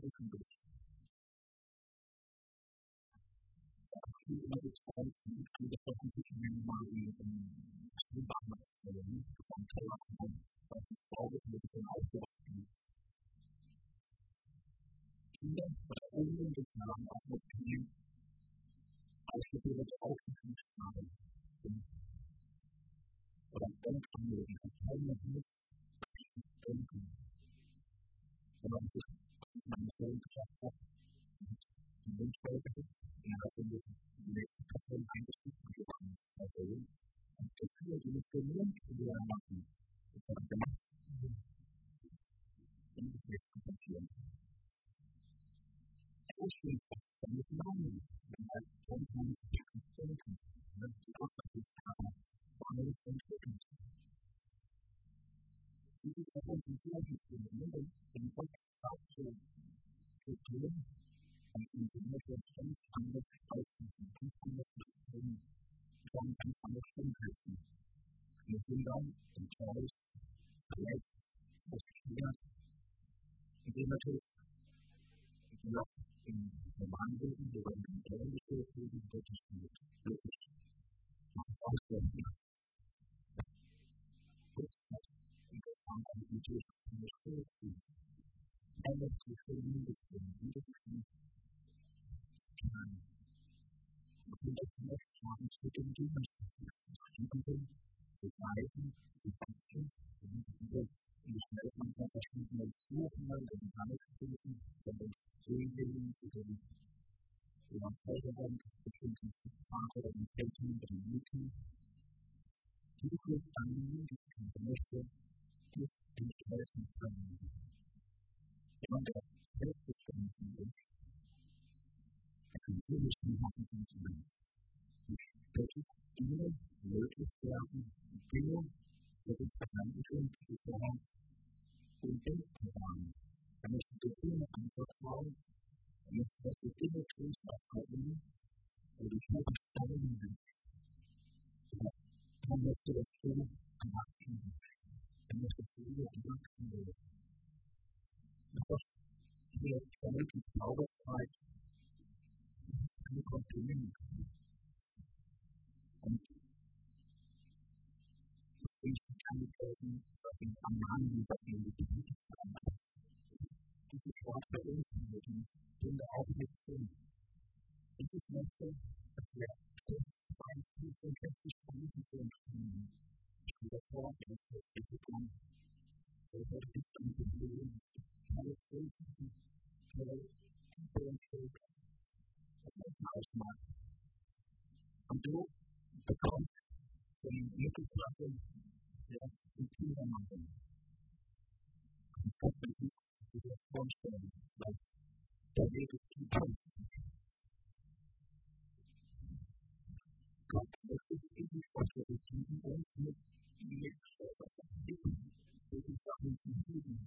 wissen das. Die immer geteilt sind, die das öffentlich mal in Schulbahnstellen vom Tellerraum, was ich glaube, ein bisschen aufgewacht Kinder oder unbedingt haben auch noch viel ausgebildet aufgeführt haben. Oder Denkvermögen, das können wir nicht denken. Wenn man sich meine Sohn gesagt hat, die Wunschwelt gibt, sind wir die nächsten Personen eingeschrieben geworden. Also, und dafür, die nicht gelernt werden machen, das war gemacht, um die Welt zu passieren. Ausschließlich, damit Namen, wenn man denken, die Aufmerksamkeit war nicht entwickelt. Diese Personen sind sehr wichtig, den Gott sagt, zu tun, und in dem es ganz anders aussieht, ganz anders tun, ganz anders umsetzen. Wir sind dann enttäuscht, verletzt, frustriert, indem natürlich die auch im normalen Leben, wo wir uns in der Welt leben, wirklich auswenden. Und das kann dann natürlich eine Schule ziehen. Alle zu verlieben, wiederfinden. Und das möchte man für den Gegenstand zu bleiben, zu wachsen, wie schnell man dann verschiedene Suchen, den Geistlichen, den Regeln, den Förderung, bestimmten Sprache oder den Eltern oder den Müttern. Diese dann die möchte, die entscheiden können. Wenn man der Selbstbestimmung ist, natürlich nicht machen können. Wirklich Dinge möglich werden, Dinge, die verstanden sind, die vorher undenkbar waren. Man möchte die Dinge anvertrauen, man möchte, dass die Dinge tust, auch bei ihnen, wo die Schule steigen sind. Man möchte das Schule erwachsen werden. Man möchte das Schule erwachsen werden. Doch hier fällt die Zauberzeit ein Kompliment. Und ich kann nicht helfen, dass ich am Namen über die Politik habe. Dieses Wort bei uns die Kinder auch mit tun. Und ich möchte, dass wir 65 zu entscheiden. Ich stelle vor, dass das Risiko heute ist ein Problem, keine Größen, keine Tiefenfähigkeit, das ist ein Ausmaß. Und du bekommst von Mittelklasse die Kinder machen. Und das kann sich vorstellen, weil der Weg ist die Kunst. Gott ist die Vorstellung, uns mit diesen Sachen zu geben.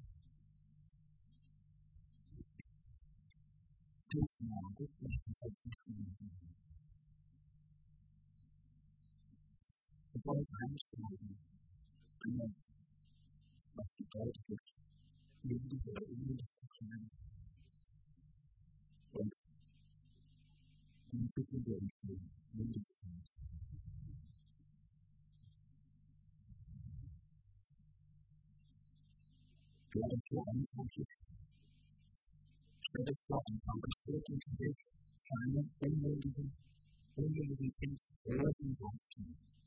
Das möchte ich halt nicht tun. Wir wollen einsteigen, was bedeutet es, mündig oder unmündig zu sein. Und wie entwickeln wir uns die Mündigkeit? Galater 21. Stell dir vor, ein Vater steht unter Weg, seine unmündigen Kind Rosen wachsen.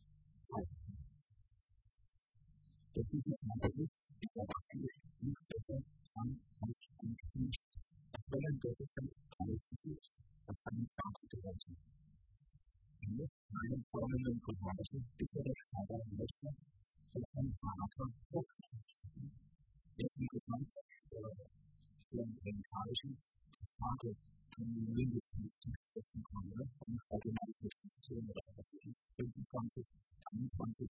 Der Bibel ist, die Erwachsene ist nicht besser dran als ein Kind, auch wenn ein Gottesdienst alles ist, was einen Vater gehört. Wir müssen einen kommenden Gehorchen, bis er das Vater möchte, dass ein Vater hochkommt. Jetzt interessant, für den orientalischen Vater kann die mindestens setzen können, und allgemein für 15 oder 25, 21.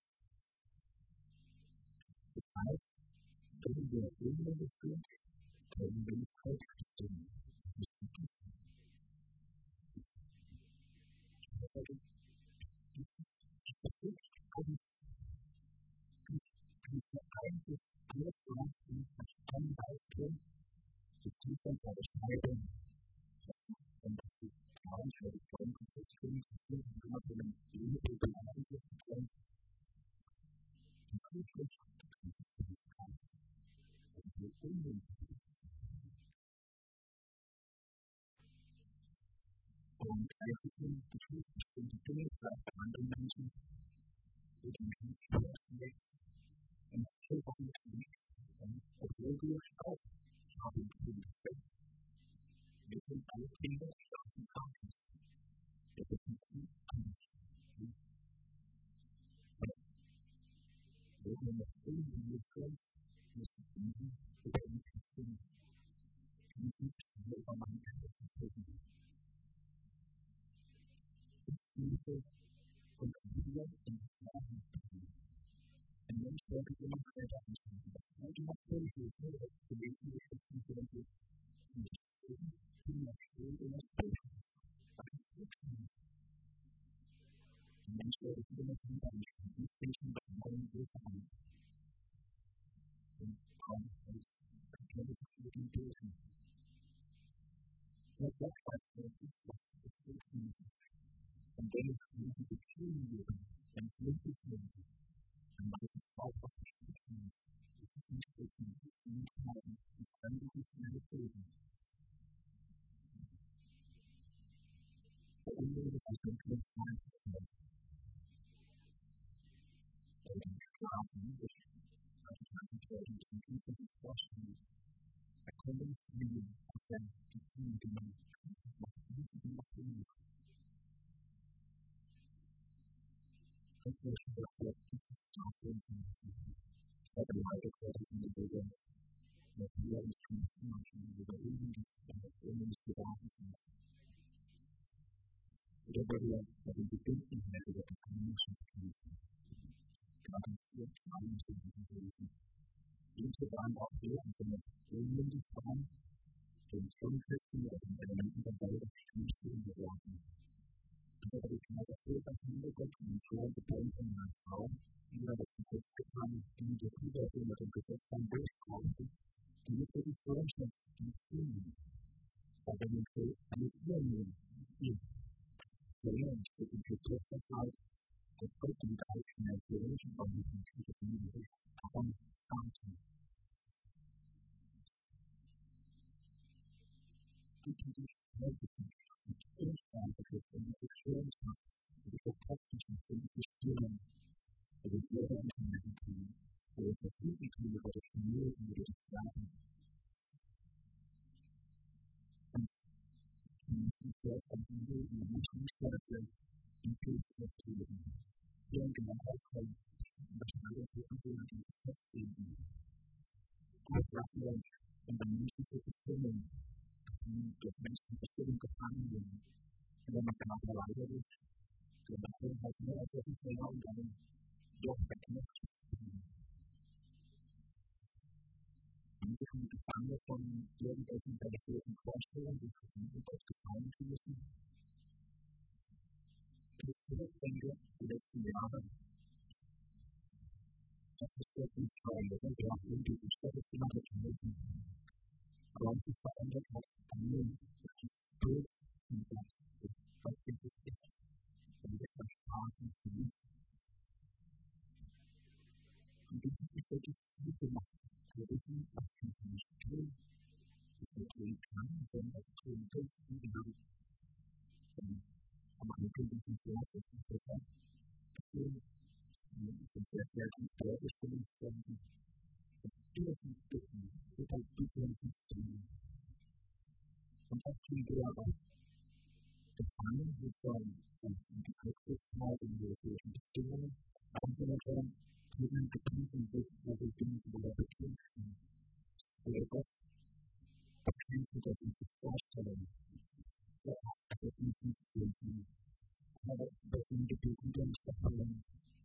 Das heißt, wenn wir unmündig sind, können wir nicht selbstbestimmen. Das ist wichtig. Das ist eigentlich alles, was wir verstanden haben, das Zustand bei der Scheidung, und dass die Frauen für die Frauen konzentrieren, dass sie immer von dem Ehebild beleidigt werden, die Zukunft konzentrieren kann. Und die Unmöglichkeit. Und eigentlich sind bestimmte Dinge vielleicht bei anderen Menschen, wo die Menschen schlecht und vollkommen nicht, obwohl wir es auch haben können. Wir sind alle Kinder starken Vaters. Wir besitzen alles. Wir haben noch irgendwie Grenzen, müssen diesen über uns bestimmen. Die nicht über meine Grenzen versuchen. Ich liebe und wir in die Fragen bringen. Ein Mensch sollte immer selber entscheiden. Das sollte noch völlig nicht gelesen, wie es nicht sollte. Die Schulden, die das Schuld und das Bild. Aber das ist nicht. Die Mensch sollte immer selber entscheiden. Die Menschen wollen wir vereinen. Und kaum und erklärt es mit dem Bösen. Und das weiß wirklich, was es wirklich ist. Und wenn es diese Beziehungen geben, wenn es wirklich sind, dann weiß ich auch, was es ist. Es ist nicht wissen, es ist nicht haben, es kann sich nicht mehr leben. Der Unmut ist ein Kind sein. Den Sklaven ist, als ich an die Leute im Prinzip nicht vorstellen. Er konnte nicht leben, als er die Dinge, die man macht, die man macht. Und wir schon das Wort, die Strafe und ich habe leider gesagt, in der Regel, dass wir uns nicht machen, oder irgendwie nicht geraten sind. Oder weil wir bei den Verbundenheit oder der Gemeinschaft sind. Gerade hier klein zu lesen. Diese waren auch wesentlich unmündig waren, den Grundsätzen oder den Elementen der Welt nicht geworden. Aber die Gnade Gottes Hintergrund und Schwer geboren von einer Frau, die das Gesetz getan, die der Zuwendung mit dem Gesetz dann durchbrauchte, die mit der Freundschaft, die Fühlen, aber wenn sie eine Übernehmen, die verlernt für die Gesetzlichkeit, der Gott den Geist in der Seelischen und mit dem Krieg Liebe, aber Ganzen. Die sich selbst mit Unfreundlichkeit und mit Beschwerenschaft und mit der praktischen und mit Stillen oder die Menschen tun, oder verfügen können über das Vermögen oder das Glauben. Und die Welt von Liebe und der Menschenstärke in Kirchen leben. Hier in Gemeinschaft unterscheiden wir die Dinge, die festlegen. Gott lassen wir uns in der menschlichen Bestimmung, die durch Menschenbestimmung gefangen werden. Und wenn man danach weiter ist, dann heißt mehr als wirklich mehr und dann doch verknüpft zu werden. Und sie sind gefangen von irgendwelchen religiösen Vorstellungen, die versuchen, Gott gefallen zu müssen. Ich zurückdenke, die letzten Jahre, das ist wirklich toll, und wir haben irgendwie die Städte immer getroffen. Aber was sich verändert hat, bei mir ist das Bild von Gott, das Gott wirklich ist, und das ist Vater für mich. Und das ist wirklich viel gemacht, zu wissen, was ich nicht tun, was ich tun kann, sondern was ich tun will, wie genau. Aber eine Kündigung für das ist nicht besser. Es sind sehr kreativ vorgestellt worden. Und dürfen bitten, über Bitten zu tun. Und auch tun wir aber gefangen von die Christlichkeit und die religiösen Bestimmungen, auch wenn wir schon mit einem Gedanken wissen, wo wir Dinge über bekämpfen. Oder Gott bekämpfen, dass wir sich vorstellen, der auch nicht finden. Aber das sind die Bitten, die uns gefallen.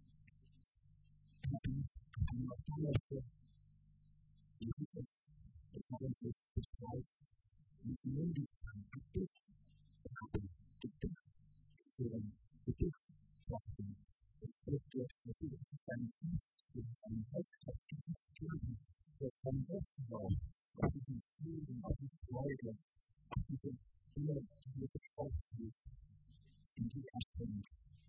Und auch die Leute, die uns das uns nicht betreut, mit Möglichkeiten, die dich haben, die dich führen, die dich trachten. Es wird durch einen Dienst, einen Hauptstadt dieses Kirchen, der vom Aufbau, auf diesen Frieden Leute, diese Dinge, die wir besprechen, in die Erstellung.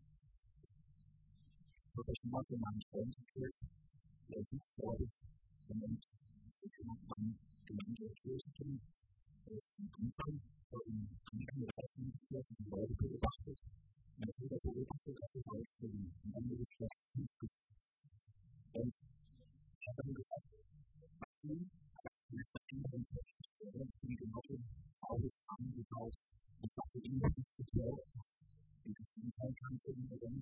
Wirklich mal für meinen Freund geführt, der sich freut, und ich habe meine Gemeinde durchgeführt, am Anfang von einigen Reisen geführt, die Leute beobachtet, und das wieder beobachtet, dass sie rausgehen, und dann wird es schlecht zugeführt. Und ich habe dann gesagt, was tun? Mit anderen festgestellt, die Genosse Augen angebaut und was für ihn diskutiert, wie das in Zeitkanten übernimmt.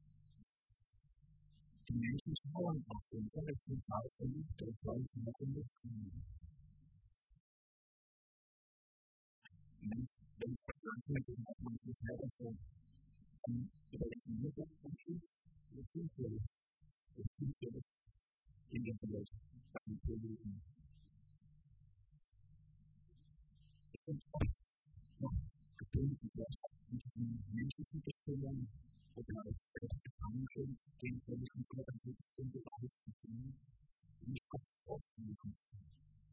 Die Menschen schauen auf den verletzten Weisen der Gleichen mit den Nutzen. Wenn ich vergleiche mit dem Mann des Herrn so, dann überlegen wir das Prinzip, wir sind wir in der Welt, in der Leben. Es sind oft noch gebunden mit den menschlichen Bestimmungen oder gefangen sind, den politischen Körpern die bestimmte Weise zu finden, die nicht oft aufnehmen können.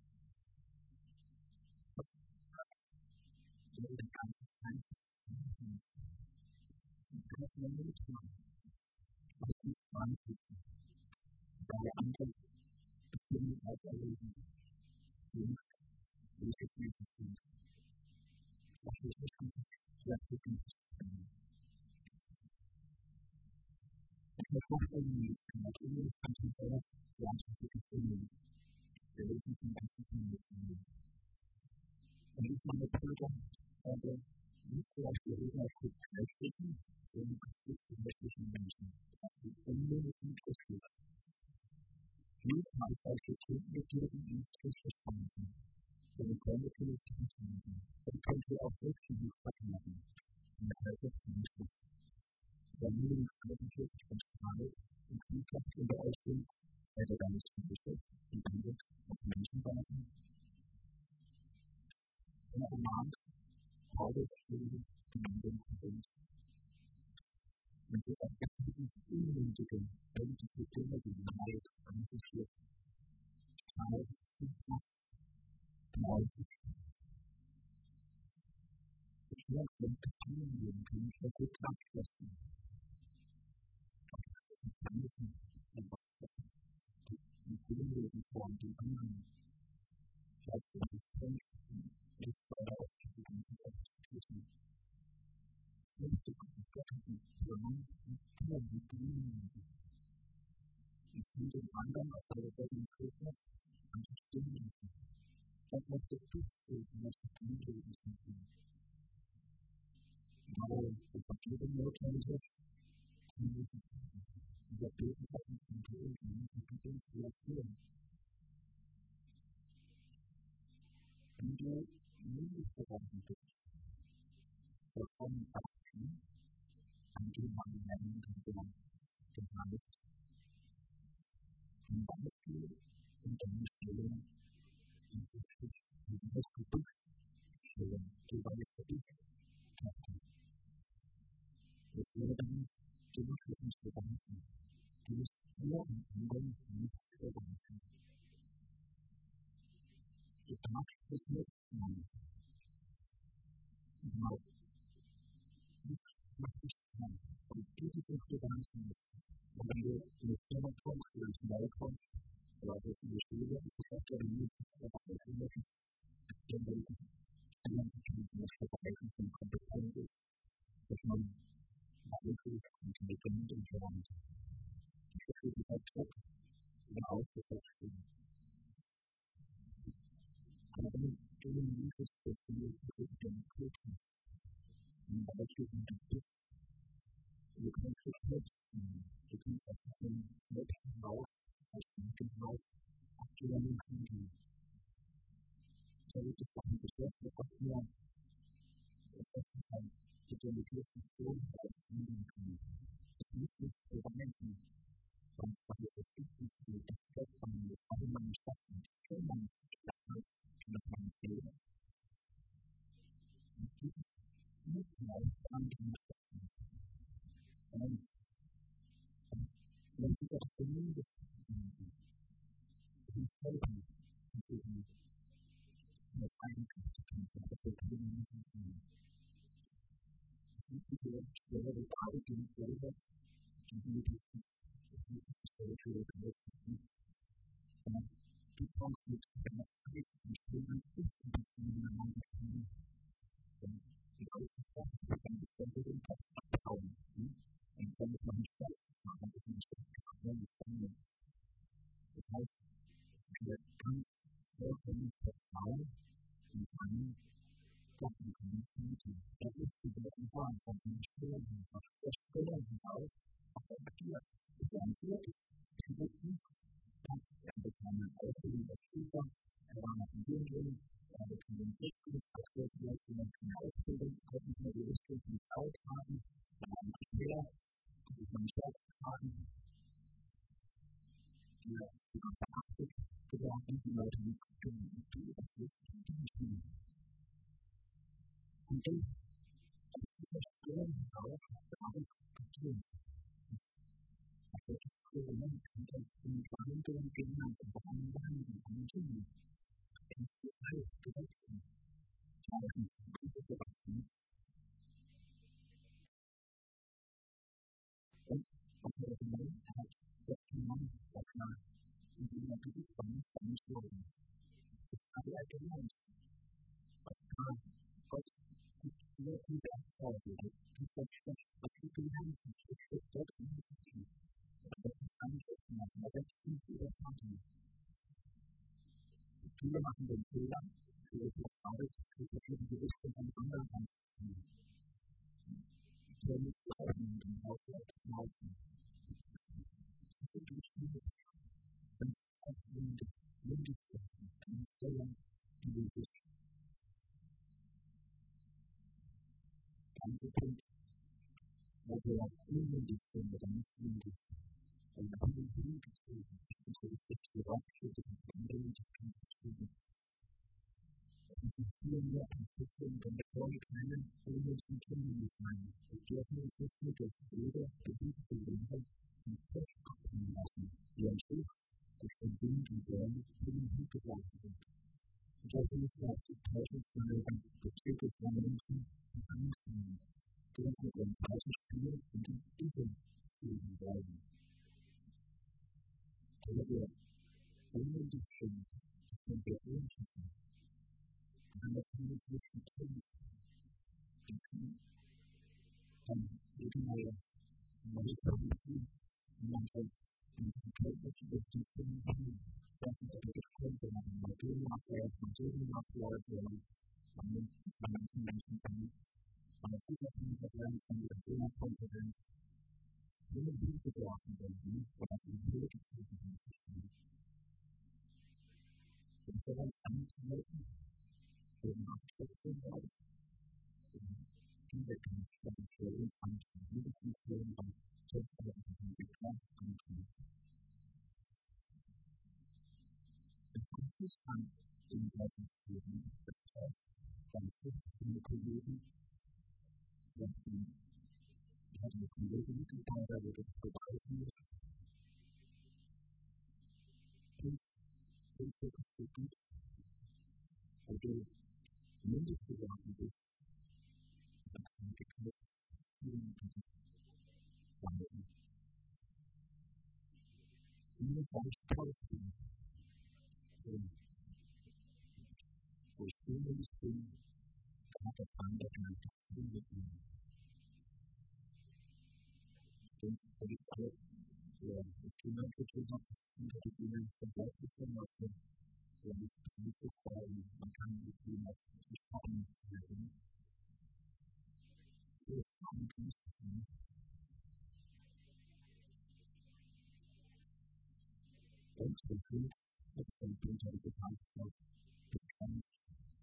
Der ganze Zeit und das Moment was die Weise weil andere Bestimmungen auferlegen, die nicht wirklich möglich sind. Das ist nicht sehr gut können. Das macht irgendwie natürlich kann ich selber landschaftliche Filme, der Lesen von ganzen Filmen mitnehmen. Und ich meine Brüder, also nicht zum Beispiel irgendwelche Christlichen, sondern christlichen Menschen, die unmöglichen Christus. Dies mal solche Themenbegeben in Christus vermitteln, denn wir können natürlich nicht machen. Dann können sie auch wirklich verteidigen, die Helfer von Christus. Der Leben eigentlich und Streit und Friedenschaft unter euch sind, seid ihr da nicht verwickelt, die Welt auf Menschen warten. Er ermahnt, Paulus die Gemeinden sind. Und wir erkennen unmündige, endliche Dinge wie Neid, Angriff, Streit, Friedenschaft, Leute. Ich muss den Gefangenen können nicht mehr gut abschließen. Mit dem Leben vor die anderen. Das ist ein Punkt, ich fordere auf die ganze Öffentlichen. Ich möchte Gottes Plan und Plan mit ihnen. Ich will den anderen auf der Welt ins Leben und ich stimme lassen. Das möchte ich sehen, was ich kann leben kann. Weil die Vergebung notwendig ist, kann ich nicht machen. Wir beten hatten von Tod und Vergebung zu erfüllen. Wenn du nicht geworden bist, vollkommen abziehen, dann geh mal in deinen Geist, zum Beispiel in deine Stellung, in Christus, in das Gebet, Stellung, die weißt für dich, Tochter. Das wäre dann die Nutzung zu beweisen, die ist hier und anderen nicht zu beweisen. Du darfst es nicht machen. Genau. Mach dich dran. Und diese Beweisen ist, und wenn du in die Firma kommst, oder ins Mail kommst, oder jetzt in die Schule, ist es auch sehr möglich, dass wir das müssen, wenn wir die Stellung das Verbreiten von Kompetenz ist, dass man weiß, wie es intelligent und so weiter. Ich verstehe dieser Druck, der ausgesetzt wird. Aber wenn du in dieses Gefühl, diese Identität hast, und weißt du, wie du bist, du kannst dich nutzen, du kannst das von selbst heraus, aus dem heraus, aktuell handeln. So wird es auch ein Geschäft, der auch nur Identität nicht so aushandeln kann. Es muss nicht beweisen, weil es gibt nicht viel, das bleibt von mir, aber man schafft nicht, wenn man stattfindet, kann man fehlen. Und dieses Mitteil der anderen stattfindet. Wenn sie das Gemüse finden, die Zeugen, die das Eigentum zu kämpfen, das wir können nicht sehen. Diese schwere Frage, die selber die Medizin, die Historische Benutzung, die kommst mit einer eigenen schweren Beziehungen angefangen. Die deutsche Sprache kann sich dann für den Kopf abbauen. Und dann ist man nicht selbst machen, das ist nicht das. Das heißt, wir können vollkommen vertrauen und einen Gott und Community. Das ist die Wahl von den Stellen, aus der Stelle hinaus, auf der agiert. Das ist ein wirklich er bekam eine Ausbildung als Schüler, er war noch in Indien, er bekam den Kriegsdienst, eine Ausbildung, konnte nicht mehr die Richtung mit Haut haben, er war ein Schüler, konnte man nicht auftragen, die sogar verachtet geworden, die Leute nicht können, die das nicht tun. Und dann, aus dieser Stelle heraus, damit agiert. Moment könnte in Verhandlungen genannt und auch an Wahlen an Tun. Es ist alles gewachsen. Tausend Gute gewachsen. Und auf der Welt hat der Mann das Jahr in dieser Bewusstsein angeschlagen. Das habe er gelernt. Gott gibt sehr viele Erfolge. Das ist das, was wir gelernt haben. Das ist Gott in der Zeit. Das ist einsetzen lassen, aber das ist ihre Partner. Viele machen den Fehler, sie versuchen die Richtung von anderen anzuziehen. Sie können nicht bleiben und im Haushalt halten. Sie sind gespielt, wenn sie auch mündig werden, keine Fehler, die sich ganze Punkt, wo wir unmündig sind oder nicht mündig sind. Und dann haben wir die gezogen. Und so ist jetzt die Rockschütte und andere Möglichkeiten gezogen. Es sind viel mehr Entwicklungen, wenn wir vorher keine unnötigen Kinder nicht meinen. Wir dürfen uns nicht nur durch jede beliebige Lehre zum Kopf abnehmen lassen, wie ein Schiff, das von Wind und Wellen in den Hut geworfen wird. Und dürfen nicht mehr auf die Täuschungsmanöver bezüglich von Menschen und Angst nehmen, die uns mit ihrem falschen Spiel und dem Übel fühlen wollen. Wenn wir unmündig sind, sind wir unsicher. Wenn wir keine Christen kennen, dann leben wir Meditation, manche Kenntnisse durch die Kinder, das ist das Könnte, man Modell nachläuft, man nimmt manchen Menschen an, man hat sicher von der Konferenz, wenn wir Hilfe brauchen wollen, oder die Hilfe gezogen haben, wenn wir uns anzuhalten, wenn wir abschätzen wollen, die wir ganz für uns anschauen, die wir funktionieren, dann selbst auch die wir ganz anschauen. Es kommt sich an, den Leuten zu geben, das heißt, dann viele Kollegen, die hat eine Kollegin mitgeteilt, da wird es vorbeiführen. Und es wird so gut, weil du mündig geworden bist, dann kann man gekriegt fühlen und bleiben. Nur weil ich toll bin, wo ich unmündig bin, hat das andere ein Gefühl mit mir. Und das ist alles, die Kinder zu tun haben, die Kinder zum Beispiel von was wir nicht beschreiben, man kann nicht mehr zu schauen werden. So schauen kannst du nicht. Und so viel, als wenn du unter die Bekanntheit bekennst,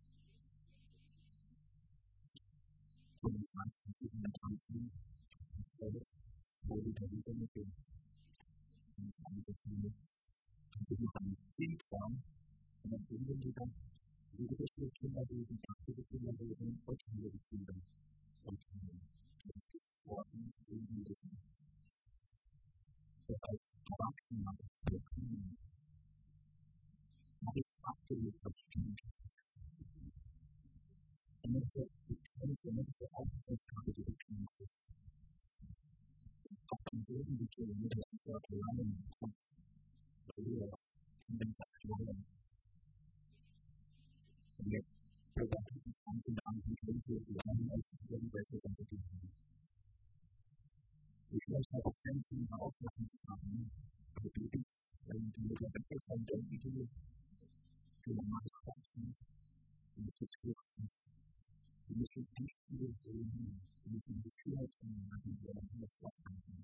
25, wo du darüber mit dem also wir haben Kindern und dann finden wir dann jüdische Kinder leben, katholische Kinder leben und jüdische Kinder und Worten in jüdischen. Das heißt, Erwachsene der Kinder habe ich absolut verstanden. damit wir auch Aufgabe die Bekannt ist. Auch am Boden die Kilometer des Verlangen kommt, früher in den Verlangen. Und wir beobachten die 20 Jahre die Grenze Lernen als irgendwelche Unternehmen. Ich möchte auch Grenzen aufmachen zu haben, aber die Mitarbeiter von denken, die normal sprechen, die müssen führen. Wir müssen echt viel sehen, wir müssen die Schwierigkeiten machen, die wir noch vorhaben.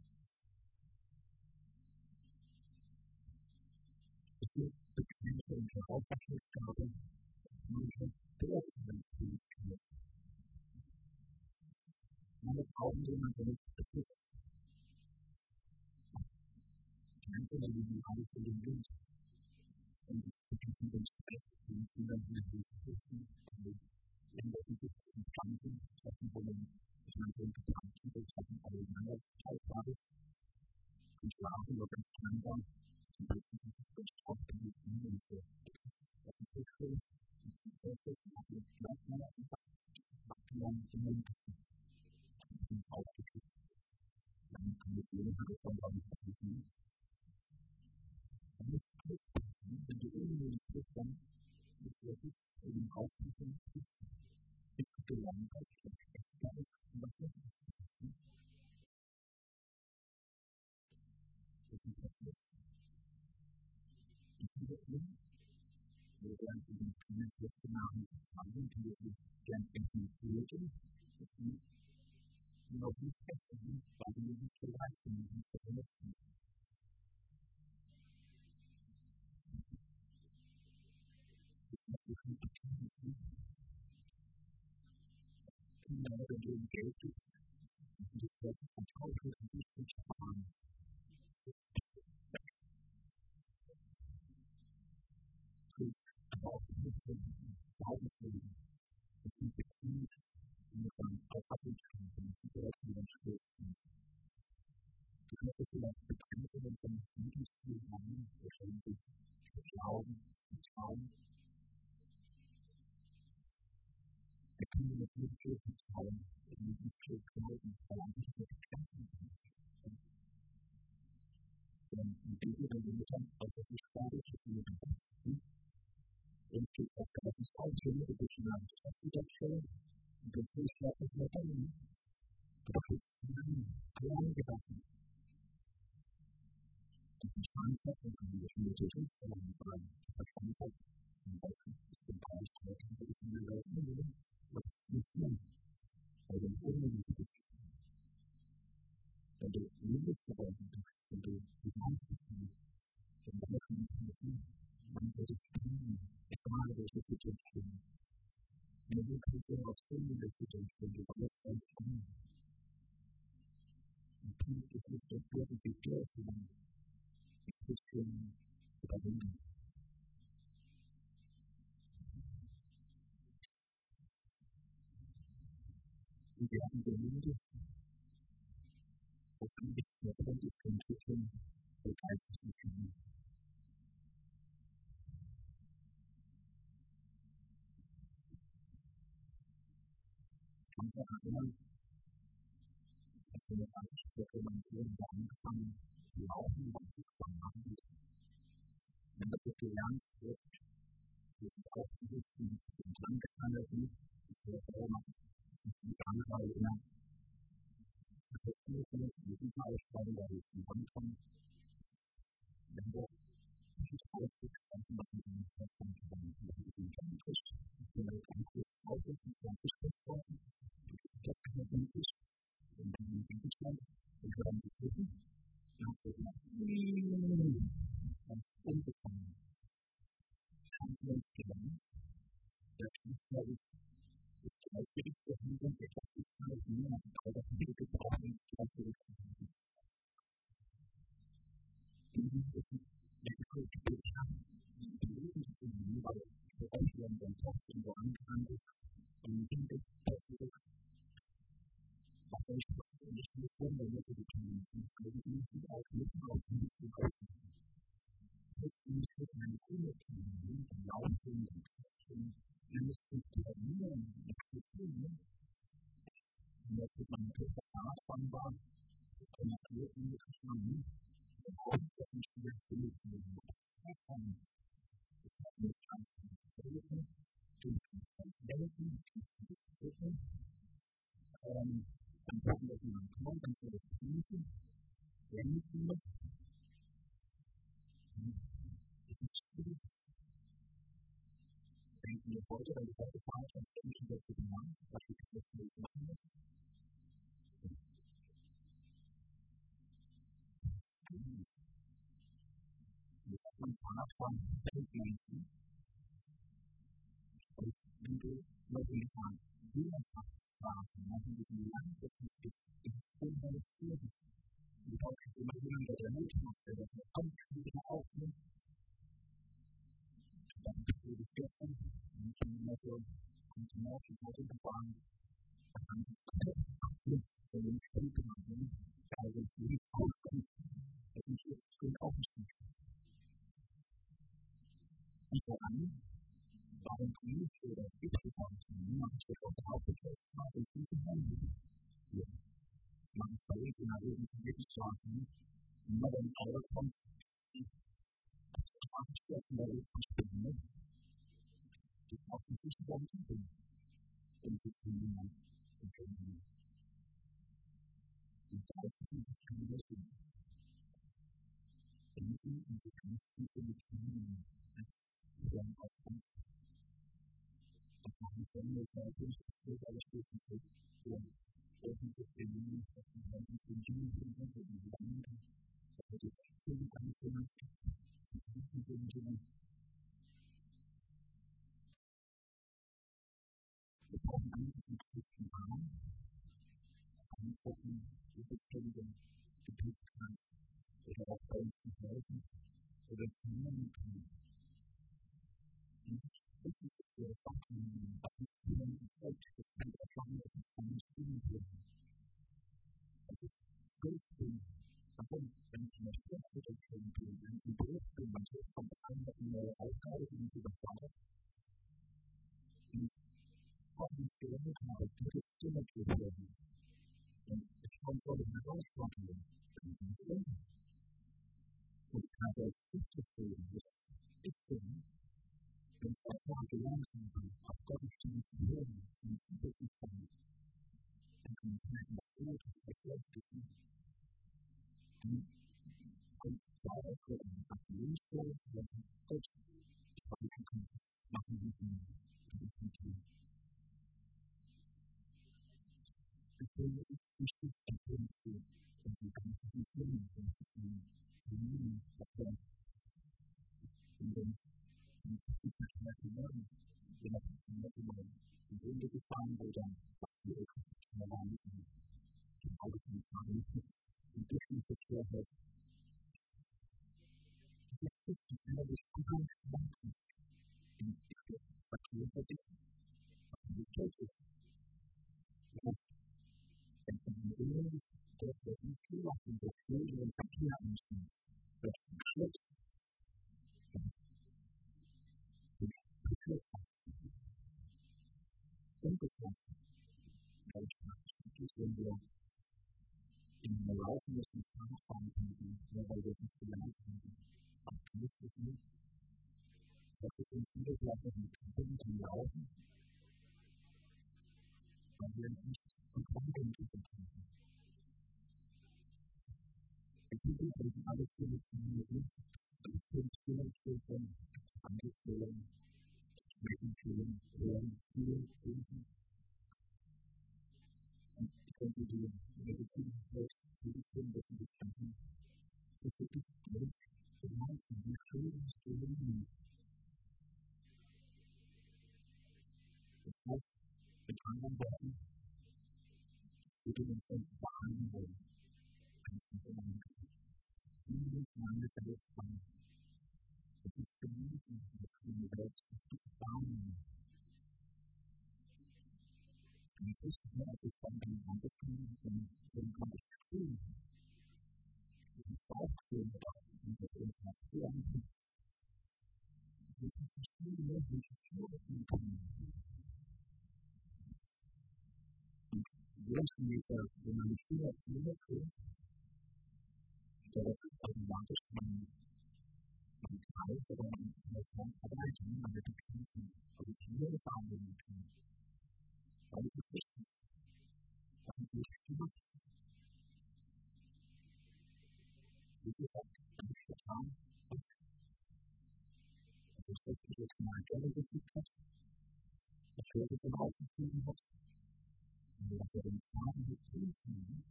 Es wird bekannt unsere Auffassungsgabe, unsere Beurteilungsfähigkeit. Meine Augen sehen man selbst besitzt. Die Entweder liegen alles in den Wind. Und wir müssen den Stress, den Kindern hier zu helfen, irgendwelche giftigen Pflanzen treffen wollen, die man so in Gedanken treffen, aber in einer Teilbasis zum Schlafen oder ganz scheinbar, zum Beispiel durch Strafbewegungen und so. Das ist so schön, und zum Beispiel, also bleibt man einfach, macht man immer ein bisschen ausgekriegt. Dann kann man sehen, dass man da nicht treffen. Und das ist alles, wenn du irgendwie bist, dann ist wirklich in den Aufmerksamkeit ist gelernt, dass das Beste ist, was wir machen. Das ist etwas, wir werden in den kleinen Festivalen zeigen, die wir gerne empfehlen, dass wir noch nicht festlegen, weil wir nicht so weit sind, wie wir verletzen. Das ist die Kompetenz. Kinder, wenn du im Geld bist, und das wird von Tausend und nicht von Sparen. Aber auch mit dem Glaubensleben, das sind bekannt, und das dann Auffassungsgaben, die dort wieder schwierig. Du kannst es vielleicht bekannt sein, wenn es dann Lieblingsziel haben, wahrscheinlich Glauben, Vertrauen. Wir können mit Lieblingsziel vertrauen, mit Lieblingsziel glauben, weil eigentlich die Grenzen sind. Denn in Bibel, wenn die Mütter aus der Sprache des Lebens sind, uns geht es auch gar nicht aus, wenn wir die Kinder das wieder stellen, und dann sehe ich vielleicht nicht mehr dahin. Aber jetzt allein gelassen. Die Schwanzheit und die Schwierigkeiten verlangen wollen. Die Schwanzheit zum Beispiel ist im Bereich der Schwierigkeiten der Welt nehmen, was ist nicht mehr. Weil wenn du unmöglich bist, wenn du Liebe verwenden bist, wenn du die Schwanzheit bist, dann weißt du nicht mehr, man wird es tun, egal welche Situation. Wenn du kannst du auch tun, in der Situation, du weißt ganz genau. Und du bist nicht so irgendwie dürfen, ein bisschen überwinden. Und wir haben gelindet, auf die Experten zu entwickeln, für geistige Gefühle. Kann man erinnern, als wir mit einem Experimentierung angefangen zu laufen, was wir haben. Wenn das so gelernt wird, sich aufzurichten, entlang gehandelt, ist der Vormacht, die andere erinnern. Das heißt, wir müssen uns mit dieser Ausstrahlung da jetzt vorankommen. Wenn wir nicht ausgesprochen machen, dann ist das ganz spannend. Das ist ein Tisch. Wenn wir ganz kurz brauchen, dann ist das gesprochen. Das kann man nicht. Und dann in den Gegenstand, und wir dann gefunden, dann wird man ganz unbekommen. Haben wir uns gelernt, der Künstler ist gleichgültig zur Handlung etwas total mehr, aber das will gebrauchen, gleichgültig zu handeln. Wenn ich so gebildet habe, die wesentlichen Liebe, zum Beispiel wenn dein Kopf irgendwo angerannt ist, und in dem Kopf was soll ich nicht telefon, wenn wir die Kinder sind, also sie müssen auch nicht auf mich zu kaufen. Ich muss meine Kinder kennen, die laufen, die quatschen, wir müssen koordinieren, nichts zu tun. war, eine Erlebnis geschrieben, der hauptsächlich der Bild zu haben. Es hat mich einfach getreten, durch das Welten, dann haben wir den Kampf, dann für das Tiefe, Denken, es ist schwierig. Denken wir heute, weil wir heute fahren, als Menschen das für den Mann, was wir das nicht machen müssen. Wir haben ein paar von Weltmenschen, und wenn du wirklich an Widerstand warst, dann haben wir die langfristige Innovation. Die Leute immer wieder der Mut macht, der das Amt wieder aufnimmt. Dann gibt es die Stärken, die immer so kontinuierlich weitergefahren. Dann haben wir so den Spiel gemacht, also die Ausgang, das ist jetzt schön aufgestiegen. Und voran, warum die oder Gipfelfontänen, man sich auch aufgeklärt hat, und diese Hände hier. Man verliert in der Lebensmittel schaffen, nur wenn alle kommt, die Sprachstärken der Lebensmittel, die auch die Sicherheit sind, zu trainieren und trainieren. Und da ist dieses Trainieren. Denken und sich nicht zu trainieren, als wir auch uns. Und nach dem Ende ist es nicht so, dass es nicht so ist. Öffentlich trainieren, dass wir dann nicht so viel sind, dass wir die Lande, dass wir die Ziele ganz genau sind. Wir brauchen eigentlich einen kurzen Rahmen, angucken, wie wir Kinder gepickt haben, oder auch bei uns zu Hause, oder trainieren können. Und das ist der Faktor, was ich hier im Feld, das kann ich erfahren, dass ich von nicht tun würde. Das ist schön, warum, wenn ich in der Stadtsituation bin, wenn ich im Beruf bin, man kommt an mit einer Aufgabe, die mich überfordert, und auch nicht gelernt habe, diese Stimme zu hören. Und ich komme so eine Herausforderung, dann bin ich unten. Und ich habe es nicht zufrieden, das ist so. Wenn ich auch gelernt habe, auf Gottes Stimme zu hören, und Liebe zu kommen, dann kann ich merken, was gut ist, was schlecht ist. Und zwar auch so, was die Liebe ist, was Gott speichern kann, machen wir nicht. Deswegen ist es wichtig, dass wir uns und die ganzen Themen und die Themen davon in den Verkehrern, je nachdem, die Wunde gefahren oder was die Ökosysteme waren, die Außenfahren und durch den Verkehr hat. Es ist wichtig, dass es gut ist, im Verkehr verdichten, was die Welt ist. Wenn man die Dinge, der für die Zulassung des Bildenden Verkehr ansteht, wird schlecht. Das wird unbetrachtet. Wenn wir in der laufenden Fahrt fahren könnten, nur weil wir nicht gelernt haben, auch nicht wissen, dass wir in viele Sachen mit Kunden laufen, weil wir nicht Kontrolle entwickelt haben. Es gibt alles für die Funktionsstellen, Angestellten, Schmeckenstellen, Hören, und ich könnte die Medizinwelt zugestimmen, dass sie das Ganze so wirklich gut begreifen, wie schön es gelingen. Das heißt, mit anderen Worten, wir tun uns dann behandeln wollen. Das ist immer ein Gesicht. Viele meine Welt an. Es ist genießen, dass die Welt zu bauen. Und es ist mehr als ich von den Anbetrieben und den Konditionen. Es ist auch schön, dass wir uns nach vorne sind. Wir sind verschiedene mögliche Führungen können. Und wir Menschen, die wenn man die Kinder zuhört, der wird automatisch man Kreis oder man zusammenarbeiten, man wird die Grenzen, also die Tiere verhandeln können. Weil es ist wichtig, dass man sich fühlt, wie gesagt, ganz getan hat, dass es wirklich jetzt mal Geld gekriegt hat, dass er sich im Außen gefühlt hat, und dass er den Faden geprüft hat,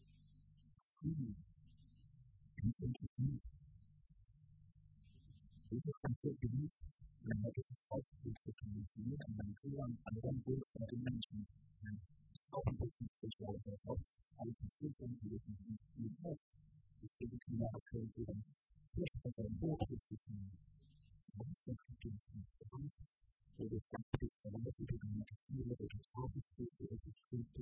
ganz interessant. Dieses ganze Gebiet, wenn man sich ausgeführt hat, an der Natur, an anderen Wohlstand den Menschen, auch ein bisschen speziell, auch alles ist gut und wir wissen nicht viel mehr. Deswegen können wir auch schon über Hirschfächer hochgeführen. Das ist das Gegenteil. Wo das ganze Verlassen über die Natur, über die Tageslicht, über die Stühle.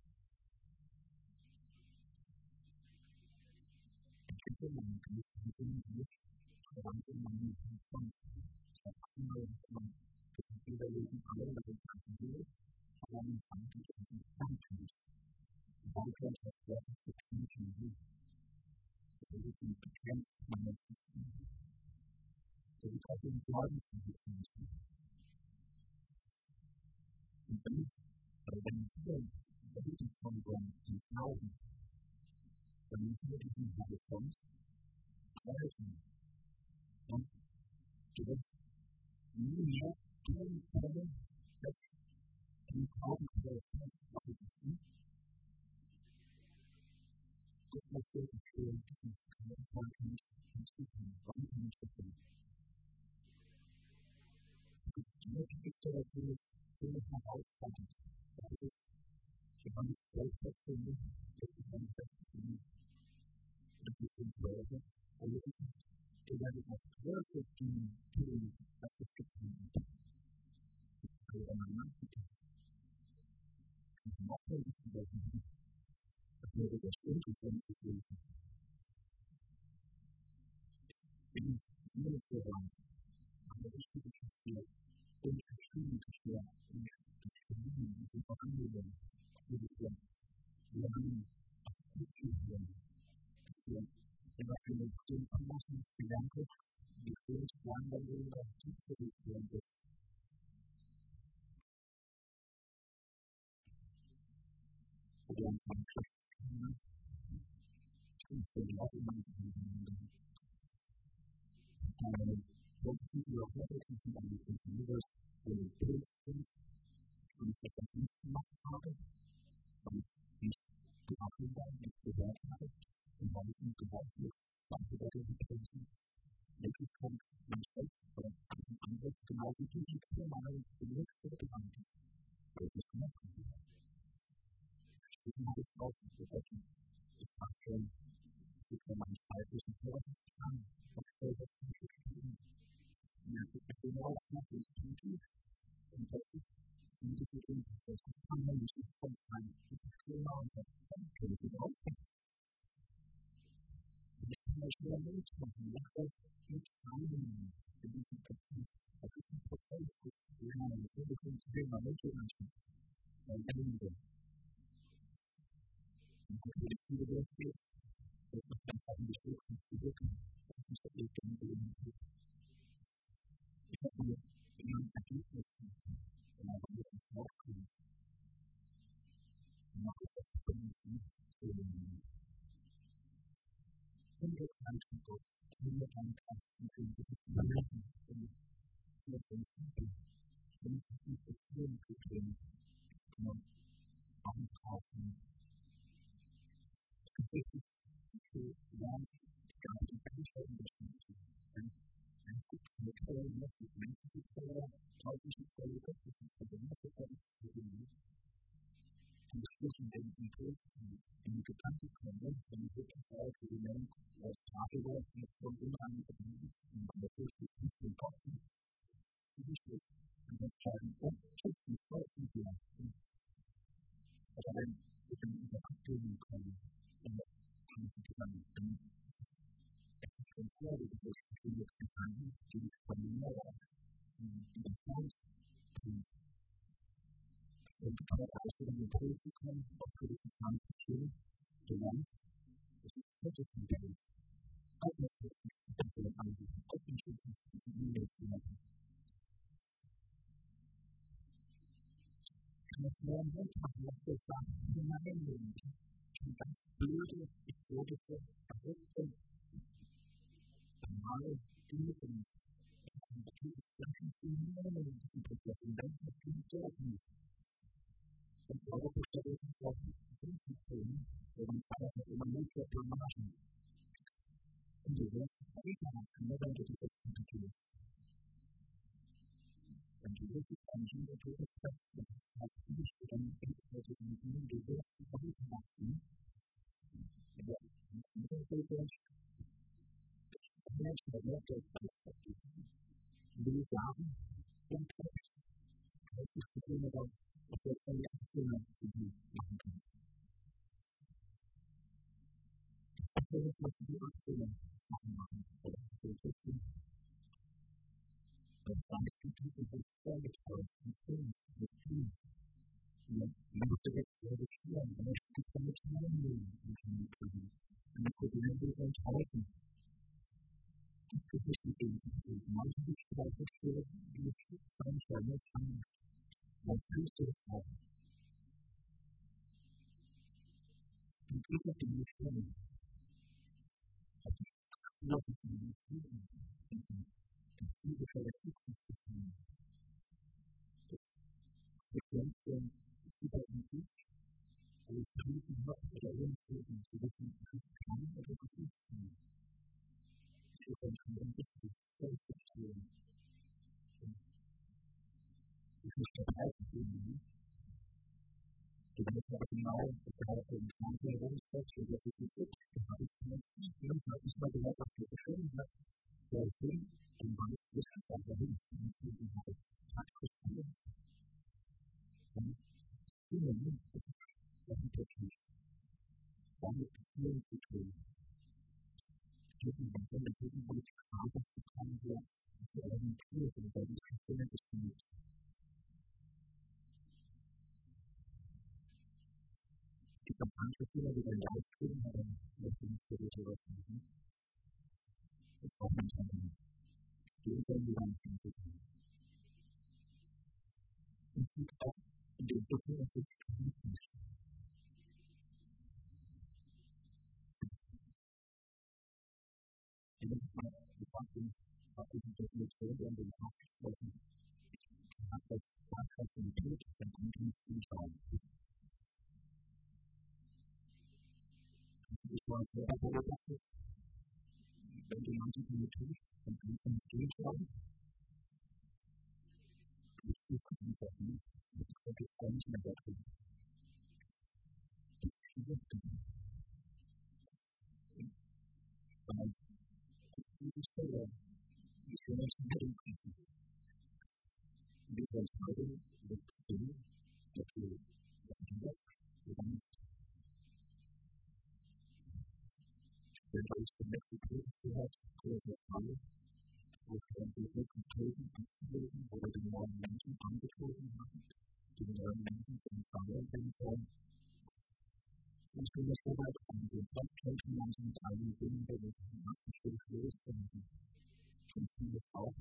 Ich denke, man kann es nicht verwandt in meinen Horizont. Ich habe andere, das ist überlegen, alle über den ganzen Weg, aber man kann nicht in die Zeit. Dann kommt das Wort für Menschen hin. Das ist die Bekämpfung meiner System. Das ist auch den Glaubensmedizin. Und wenn wir von dem Glauben, wenn wir diesen Horizont halten, und wir nie mehr tun können, dass die Glaubensmedizin aufzuziehen, Gott möchte für diesen Glaubensmedizin entwickeln, weiterentwickeln. Es gibt die Möglichkeit, die herausfordert. Das ist, Johannes 12,14, das ist ein festes Ding. Das ist uns Leute, und es ist, ihr werdet noch größer tun, als es getan hat. Also, wenn man nachdenkt, die Woche ist überwiegend, das wäre der Stunde von zu lesen. In jedem Vorrang, eine richtige Geschichte, und verschiedene Geschichte, das Termin, die Verhandlungen, jedes Jahr, wir haben auch gut zu hören, dass wir etwas für den Anlassen gelernt haben, wie es uns langweilig auf die Position ist. Oder ein Konflikt, die auch immer eine positive oder negative Analyse oder Bild sind, und ich das nicht gemacht habe, sondern nicht geachtet habe, nicht gehört habe, und weil ich nicht gehört habe, dann wird er die Grenzen. Wirklich kommt man selbst oder ein anderes genauso diese Thema benutzt oder behandelt. Das ist gemacht. Ich habe es auch nicht bedeuten. Ich habe schon für meinen zeitlichen Vorsicht an, was soll das nicht geschrieben. Ja, ich habe den Ausdruck, ich tue die, und das ist diese Dinge, das kann man nicht von einem Thema und das kann ich auch. Ich kann mir schwer Mut machen, ich kann nicht reinigen in diesem Prozess. Das ist ein Prozess, das lernen, das ist ein Thema, welche Menschen Ende. Und das wird viele durchgeht, das ist dann auch ein Gespräch zu wirken, das ist der Weg, den wir uns ich habe mir ein Ergebnis gemacht, wenn man das nicht aufkommt. Und mache das nicht zu in der Zeit von Gott, in der Zeit von Menschen, und das ist simpel, wenn ich die Beziehung zu tun, kann man antauchen. Es ist wichtig, für lernen, die ganze Menschheit bestimmt. Es gibt eine tolle Messe, menschliche Fälle, tausendliche Fälle, göttliche Fälle, Messe, die zwischen den Impulsen in die Gedanken kommen, wenn die wirklich als Element als Tafelwort ist von unheimlichen Menschen, und das ist nicht den Kopf, die wichtig und das sagen, und tschüss, wie freut sich dir. Oder wenn wir in der Ablehnung kommen, und dann existenziell, die wir jetzt getan haben, die von dem Mauer, die den Freund bringt. und keine Ausstellung im Pol zu kommen, auch für die gesamte Schule, gelernt, es ist wirklich ein Geld. Auch mit Hilfe anbieten, auch mit Hilfe zu E-Mail zu machen. Kann es nur Mut machen, dass wir Sachen hineinnehmen, die ganz blöde, idiotische, verrückte, banale Dinge sind. Natürlich Sachen hineinnehmen, die Prozessen, dann ist die Ideen. Und Europa stellt sich auf Institutionen, wo man einfach immer nur zur Blamage. Und die Welt international, wenn du die Institutionen. Wenn du wirklich einen Hintergrund hast, dann ist es halt nicht, dann ist es natürlich nicht, du wirst die Welt machen. Ja, das ist nicht so gut. Das ist ein Mensch, der wird das perspektiv. Will ich sagen, und das ist das Thema, ob wir jetzt die Aktionen machen können. Ich will jetzt mal die Aktionen machen, oder so wissen. Das heißt, die Typen sind vorgetragen, mit Team. Man muss direkt reduzieren, man möchte sich damit teilnehmen, man möchte die Hände enthalten. Das ist nicht die Dinge. Manche Gespräche führen, die Feinsteine haben, man fühlt sich auch. Die Dinge, die wir führen, hat die Spur, die wir führen, und die physische Entwicklung zu führen. Das Beschränkte ist überwiegend, wo ich Frieden habe oder Unfrieden, zu wissen, was ich kann oder was ich nicht kann. Das ist ein schon wichtig, selbst zu führen. Das ist nicht dabei zu führen. Du weißt aber genau, dass der Haupt im Fernsehen rumsteht, wie das sich gibt. Da habe ich nicht mal gesagt, was du geschrieben hast. Der Film, den weiß ich, dass er hin und hat gespielt. Und Filmen, das ist wirklich damit Beziehungen zu tun. Wenn wir irgendwo die Frage bekommen, wir orientieren, weil die Filme bestimmt. Es gibt auch manche Filme, die dann live filmen, aber wir können nicht so was machen. Das braucht man schon. Die sollen wir dann nicht entwickeln. Und es gibt auch in den Dokumenten politisch. Ich habe die Dokumentation und den Fachsprechen. Ich habe das Fachsprechen dann konnte ich nicht zuschauen. Ich war selber beobachtet. Wenn du manche Dinge tust, dann kannst du nicht zuschauen. Ich tue es einfach nicht. Ich konnte es gar nicht mehr dazu. Das ist schwierig. Weil diese Stelle, die schöne Entscheidung treffen. Diese Entscheidung wird bestimmen, dass du das jetzt oder nicht. Wenn du die Mexikaner gehört, große Frage, wo es dann die letzten Toten abzulegen oder die neuen Menschen angetroffen haben, die neuen Menschen zum Feiern bringen wollen. Und wenn das so weit angeht, dann könnte man sich mit allen Dingen benutzen, was ich will losfinden. Und vieles auch.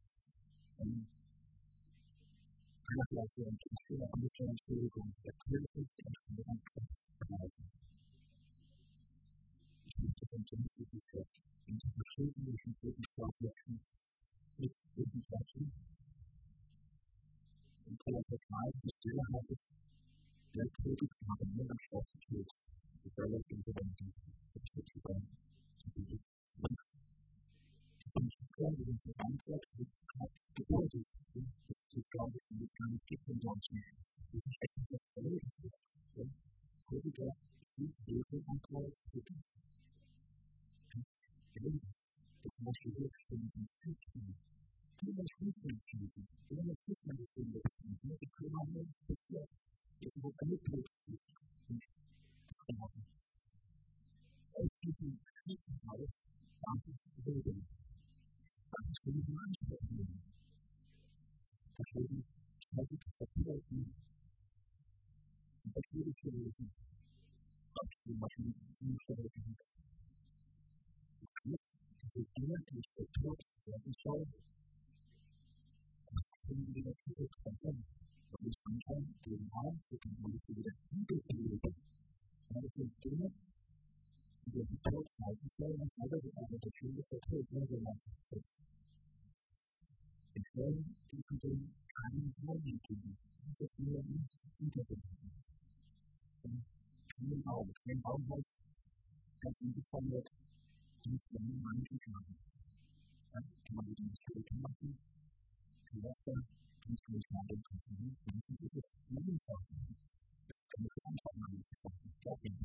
Einerseits eine schöne andere Entschuldigung, der Kirche kann schon wieder bleiben. Ich möchte den Dienstlichkeit in die verschiedenen Lebensvorsätzen mit den Gleichen und großer Teil des Stillhauses der Predigt haben nur das Wort tut. Ich soll das nicht so denken. Das wird über die die Verantwortung ist geworden. Ich glaube, es ist gar nicht gibt in Deutschland. Das ist etwas, das verloren wird. So wie der Lesen am Kreuz wird. Das möchte ich wirklich für diesen Krieg tun. Nur das Frieden finden. Nur das Frieden finden. Ich kann auch nicht passiert. Irgendwo ermittelt ist. Das kann auch nicht. Aus diesem Krieg heraus darf ich reden. Das ist für die Ansprechung. Deswegen halte ich das Papier machen die Stellen die Dinge, die ich betont werden soll, können wir zurückkommen. Und ich kann den Raum zu den wieder wiederbeleben. Und es sind Dinge, die wir betont halten sollen, und alle, die aber das Leben betont gelassen sind. Wir wollen diesen keinen Raum geben, diese Dinge nicht wiederbeleben. Und kein Raum heißt, dass man gefunden die von manchen haben. Dann kann man die Schritte machen, die Leute, die es nicht mehr denken. Und das ist mein Vorteil. Das kann ich einfach mal nicht sagen.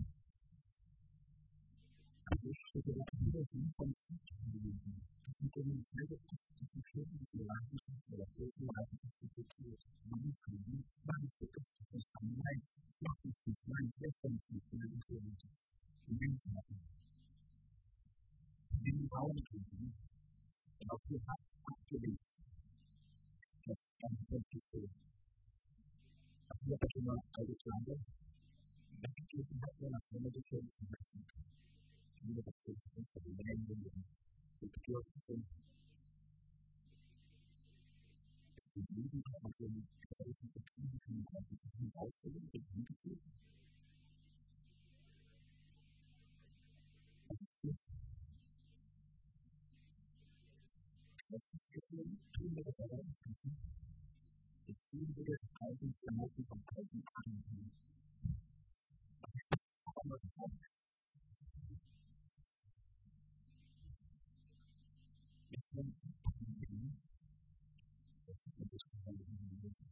Also ich würde auch wieder von lesen. Das sind dann die Schritte, die Leidenschaft oder die Leidenschaft, man ist nicht, man ist wirklich, das kann mein, macht es nicht, mein Leistungsmittel, die Menschen haben. Den Raum geben, und auch hier hat abgelegt, das ganz wichtig ist. Auch hier hat immer eine Klage, weggegeben hat, wenn das Ende des Lebens zum Besten kann. Viele Betriebe für die Ländern, die Bedürfnisse, die Jugendlichen, die großen Betriebe, die Ausbildung, die Jugendlichen. Tun wir das aber nicht. Jetzt tun wir das eigentlich von alten Anliegen. Aber das heißt, wir können abhängen, das ist ein bisschen verlesen.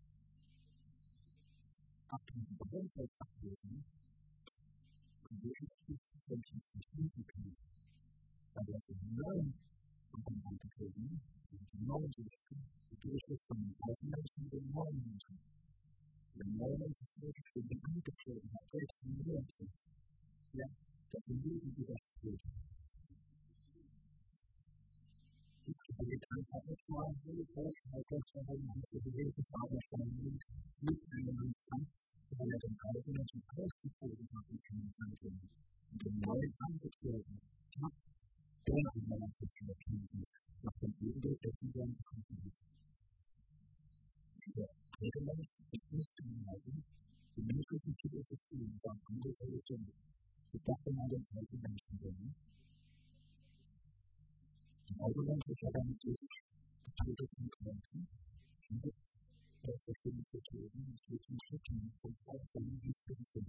Abhängen, warum soll es abhängen? Und das ist die Menschen, die finden können. Weil das ist neuen von den Angeklagten, die neuen Menschen, die Durchschnitt von den alten Menschen, die neuen Menschen. Die neuen Menschen, die Angeklagten, hat recht von den Menschen. Ja, das sind Leben, die das tut. Ich habe einfach jetzt mal eine Vorstellung, dass wir die Hilfe haben, mit einem Anfang, weil er den alten Menschen ausgezogen hat, mit dem Anfang. Und den neuen Angeklagten hat der neuen Angeklagten nach dem Ende dessen sein Konflikt. Der alte Mensch ist nicht angehalten, die menschlichen Philosophien waren andere Religionen. Sie dachten an den alten Menschen werden. Die alte Mensch ist aber mit Jesus getötet und kranken. Diese verschiedenen Kulturen und Kulturen schicken und auch seine Historien.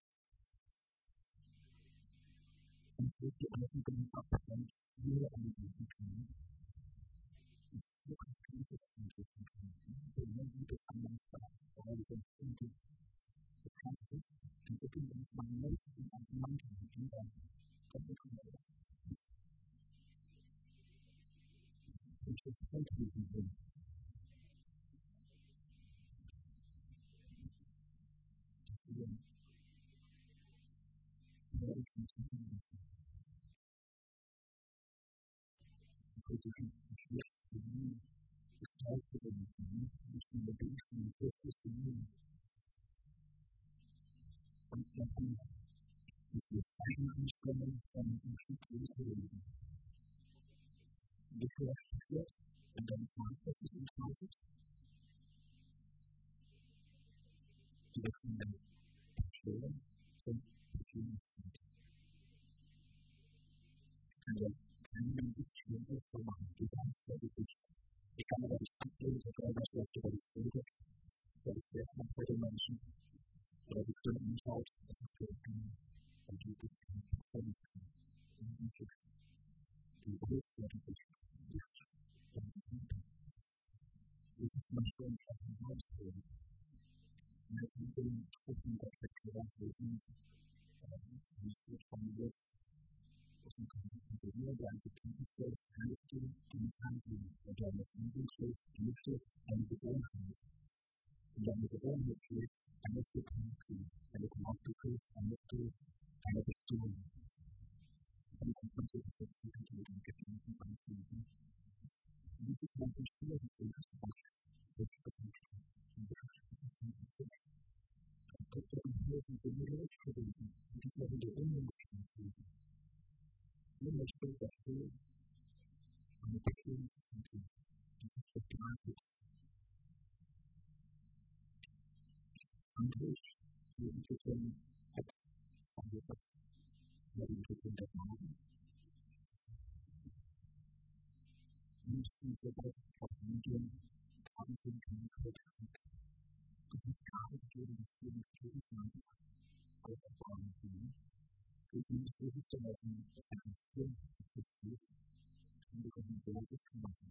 Und wird die alten Dinge abhängen, die wir angeben können. Die Krise angeben können. Die Menschen, die anderen Sprachen, die das kann sich entwickeln, wenn man Menschen in einem Land hat, die dann kommt. Ich will es nicht mehr. helfen, Dinge loszulösen und dich mal wieder unmöglich zu leben. Ich möchte, dass du eine Beziehung findest, die dich begleitet. Und die Entwicklung hat angefangen, die Entwicklung der Augen. Und diese Medien haben sie in keinem Vertrag. Und die Gabe geben die Institutionen aufbauen können. So wie es wirklich zu lassen, eine Beziehung zu führen, um die Kommunikation zu machen.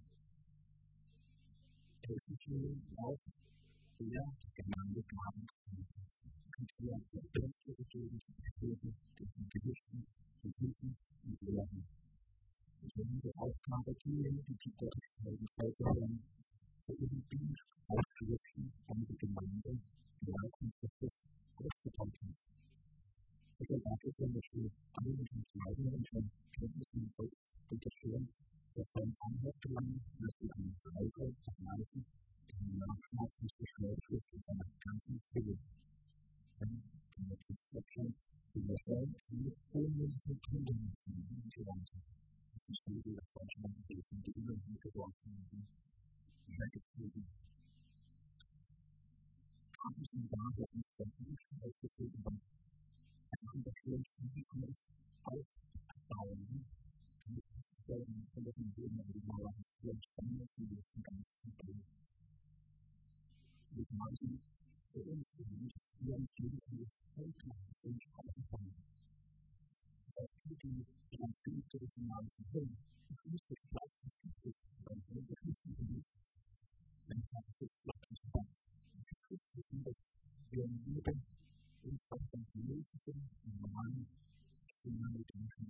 Es ist nun auch der Gemeindegaben und wir Beste gegeben, die Gerichten, die Hilfen und Lehren. Es ist unsere Aufgabe, die Gotteshelden vollkommen für ihren Dienst auszurichten, um die Gemeinde, die Leitung Christus auszubauen. Es erwartet von der Schule, alle mit dem Glauben und den Kenntnissen unterstehen, der von Anhalt gelangen, dass sie eine Reife erreichen, die den Nachschlag des Geschlechts in seiner ganzen Fülle. In der Konstruktion, die wir hören, die unnötigen Hindernisse und so weiter. Das ist die Idee der Forschung, die von den Inhalten geworfen werden, weggezogen. Haben Sie daher uns der Dienst aufgezogen, dass wir uns nicht aufbauen, von der Umgebung und die Mauer des Lebens müssen wir von ganz viel. Wir glauben, für uns wir uns irgendwie vollkommen und aufbauen. Die Konflikte des Hinaus hin, die nicht das Gleiche ist, weil wir nicht sind, wenn es das Gleiche ist, dass wir im Leben uns auf den Lösungen normalen Kriminalitäten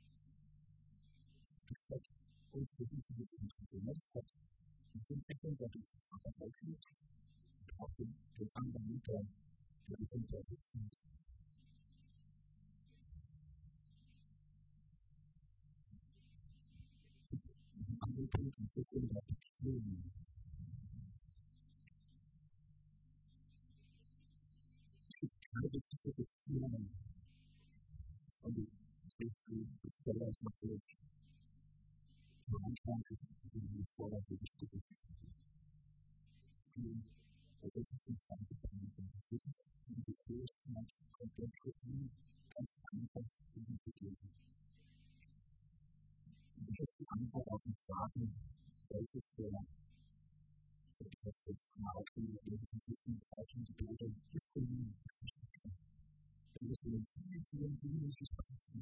gesteckt und für diese Instrument hat, die den Ecken der aber ausübt und auch den anderen Müttern, die sich unterwegs sind. Andere Punkte für unser Beziehungen. Es gibt keine wichtige Beziehungen. Und ich stelle es natürlich am Anfang, die vorher so wichtig ist. Die Verwissenschaft angefangen ist, die Fähigkeit, Komplexität ganz einfach zu geben. Die erste Antwort auf die Frage, welches der Beispiel der falschen Gebete ist für die Geschichte. Denn es sind vielen Dingen gesprochen.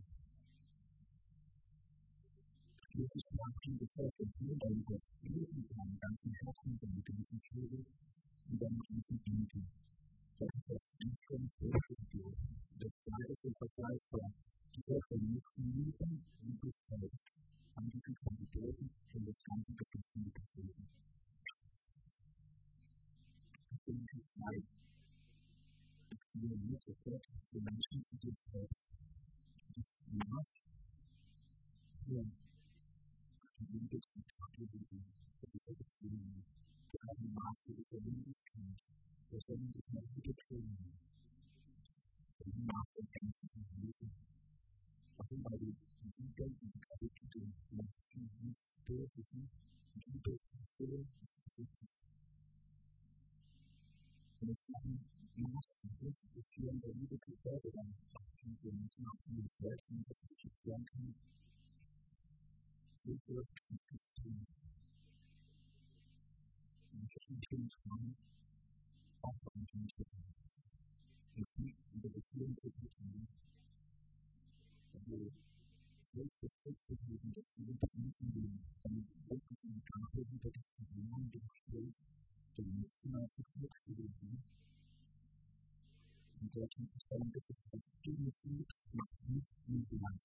Jesus macht die Gefäße viel darüber, leben kann, ganzen Herzen, damit wir nicht schuldig und dann mit uns dienen. Das ist das Einzelne für die das Geist ist vergleichbar. Die Worte nutzen lieben und gefällt. An diesen Qualitäten in das ganze Gefäß mit befinden. Das sind die zwei. Es sind nicht so Gott, die Menschen, die dir selbst. Das Maß hier. Die Liebe zum Vaterleben, für diese Beziehungen, die haben Maße der Verbindlichkeit, der Verbindlichkeit mit der Tränen, die Maße der menschlichen Liebe. Warum? Weil die Liebe und Kapitel den Menschen nicht dürfen, die Liebe ist so wichtig. Und es kann Maße und Beziehungen der Liebe zu fördern, die wir nicht nach dem Selbst nicht akzeptieren können. So wird es zu tun. Und verschiedene Frauen aufbauen zu können. Es liegt in der Beziehung zu tun. Also, welche Früchte geben, dass wir unter uns leben, damit wirklich die Gabe über die Person durchschlägt, den Menschen auf das Glück zu leben. Und dort gibt es dann wirklich das Dinge gut, macht nicht nur gleich.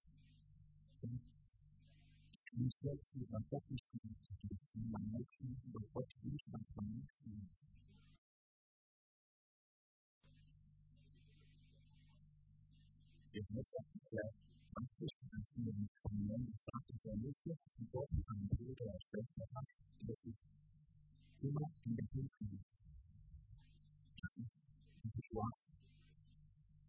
Und selbst über Gott nicht zu tun, man Menschen über Gott nicht manchmal nicht tun. Ich muss auch der Französischen Informationen gesagt, dass er nicht und Gott ist ein Bruder oder Schwester hat, dass ich immer in der Hilfe ist. Dieses Wort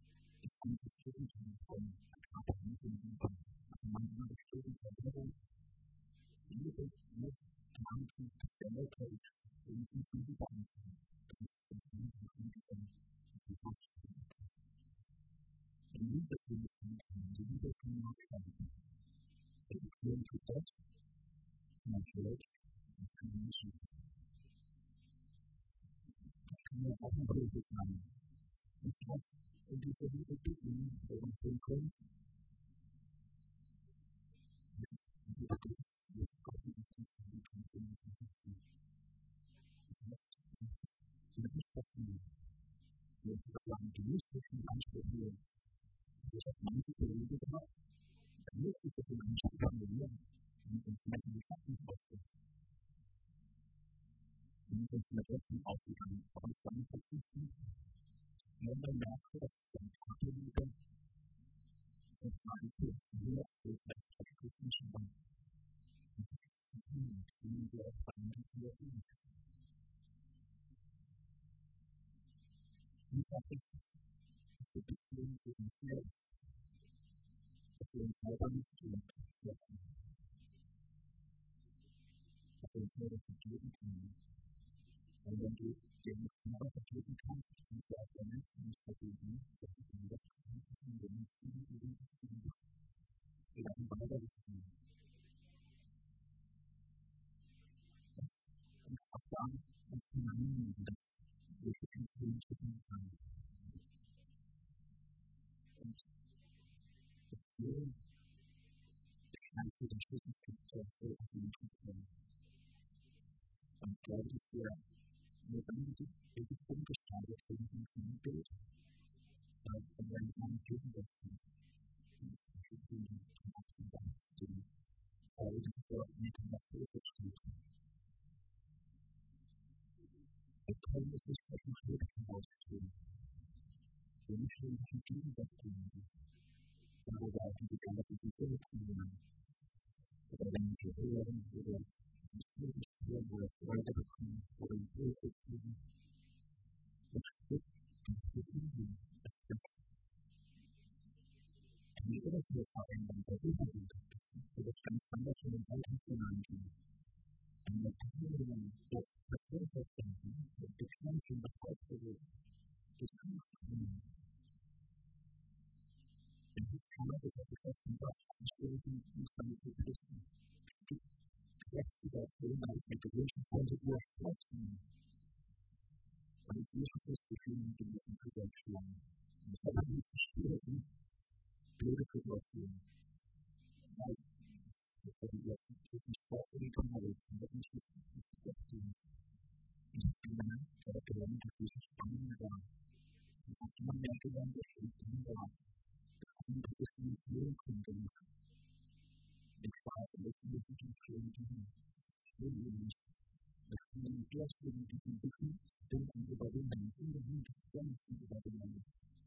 Realität und nicht die Gedanken. Das ist das Wesentliche die Vorstellung. Die Liebesbeziehungen, die Liebesbeziehungen, die Beziehung zu Gott, zu der Welt und zu Menschen. Das kann ja auch eine Hilfe sein. Und das in dieser Liebe bitten, der uns den Grund, die mystischen Ansprüche, die das manche Periode gehabt, der mystische Ansprüche formulieren, die uns Menschen die Schatten aufstellen. Die uns mit Rechten aufgegangen, auf uns dann verzichten, wenn man merkt, dass dann Katholiker und Freie nur durch das Versprechen schon die wir auf Feinde zu erfüllen. Die die Beziehung zu uns selbst, dass wir uns selber nicht zurücksetzen, dass wir uns selber vergeben können. Und wenn du dir nicht selber vergeben kannst, kannst du auch der Menschen nicht vergeben, dass du dir das kannst, und du nicht wir werden weitergeführt. Und auch dann, als die Menschen, dass wir sich in Frieden schicken können. Und Beziehung beschreibt für den Schlüsselfaktor für die Entwicklung. Und ich glaube, dass wir nur dann wirklich umgestaltet werden in diesem Bild, wenn wir in seinem Gegenwart sind. Und wir sind die Trauben, die Freude vor Metamorphose steht. Wir können es nicht aus dem Schluss herausstehen. Wir müssen uns die Gegenwart bringen. Oder auch die geistliche Welt bringen. Oder wenn sie hören, oder die Frieden spüren, oder Freude bekommen, oder Hilfe kriegen. Das wird die Frieden. Die innere Veränderung der Überwelt wird ganz anders in den Alltag hineingehen. Und mit Teilen wird vergrößert werden, wird Bekämpfung betreut durch Anstrengungen. Wenn die Schade der Besetzung was anstreben, muss man mit sich wissen. Es gibt Rechtssituationen, als wir gewünscht konnte, nur vorziehen. Weil Jesus Christus in diesen Situationen. Und es war nicht schwierig, blöde Situation. Weil jetzt hatte ich nicht vorgelegen, aber ich habe nicht gesehen. Ich habe gemerkt, dass diese Spannung da. Ich habe immer mehr gelernt, dass ich da und dass es eine Führung konnte. Ich weiß, dass die Situation nicht. Das kann man erst irgendwie entwickeln, wenn man überwinden. Unbedingt zu überwinden.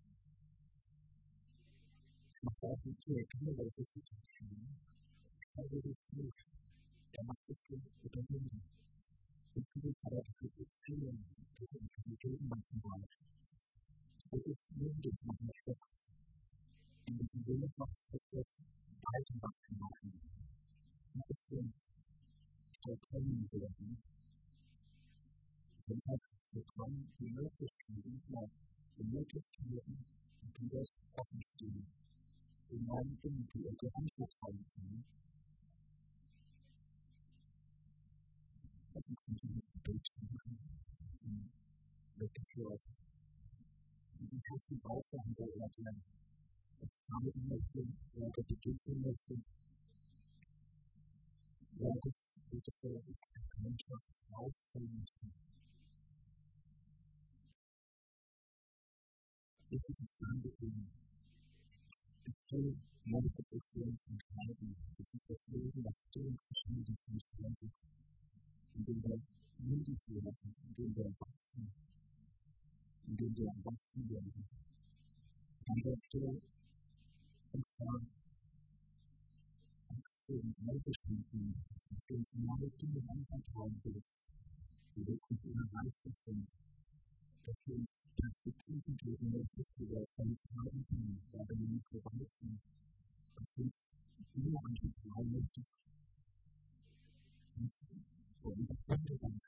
Man braucht nicht zu erkennen, weil das ist nicht schön. Aber das ist nicht. Macht es zu überwinden. Und zu aber die Beziehung, die uns gegeben hat zum Beispiel. Es wird jetzt möglich machen, statt in diesem Willensmachtsprozess weiterwachsen lassen. Und es wird vollkommen werden. Wenn das Programm die Möglichkeiten, die das offen stehen, enorm Dinge, die unsere Anspruchshaltung sind, das ist natürlich die Bildschirme, wirklich so. Und die Herzen aufwachen der Erde, das Teilen möchte, Leute begegnen möchte, Leute, die die Gemeinschaft aufbauen möchten. Das ist ein Anbeginn. Die Fülle möchte es für uns entscheiden. Das ist das Leben, das für uns geschieht, das nicht fertig. Indem wir mündig werden, indem wir wachsen, indem wir erwachsen werden. An der Stelle uns da neu bestimmen, dass wir uns neue Dinge anvertrauen willst, die wir nicht unerreichbar sind, dass wir uns Perspektiven geben möchtest, die wir aus deinen Tagen können, weil wir nicht so weit sind, dass wir uns dir anvertrauen möchtest, und das könnte dann